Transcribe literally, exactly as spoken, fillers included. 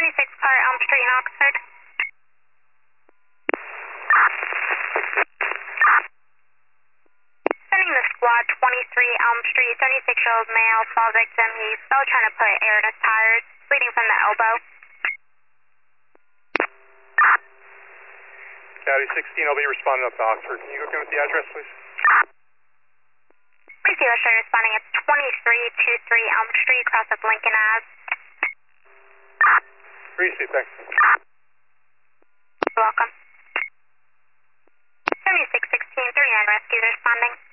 seventy-six car Elm Street in Oxford. Sending the squad twenty-three Elm Street, seventy-six-year-old male, fall victim. He fell trying to put air in his tires, bleeding from the elbow. County sixteen, I'll be responding up to Oxford. Can you go give me the address, please? Please do start responding. It's twenty-three twenty-three Elm Street, across of Lincoln Ave. Appreciate it, thanks. You're welcome. seventy-six sixteen, thirty-nine rescues responding.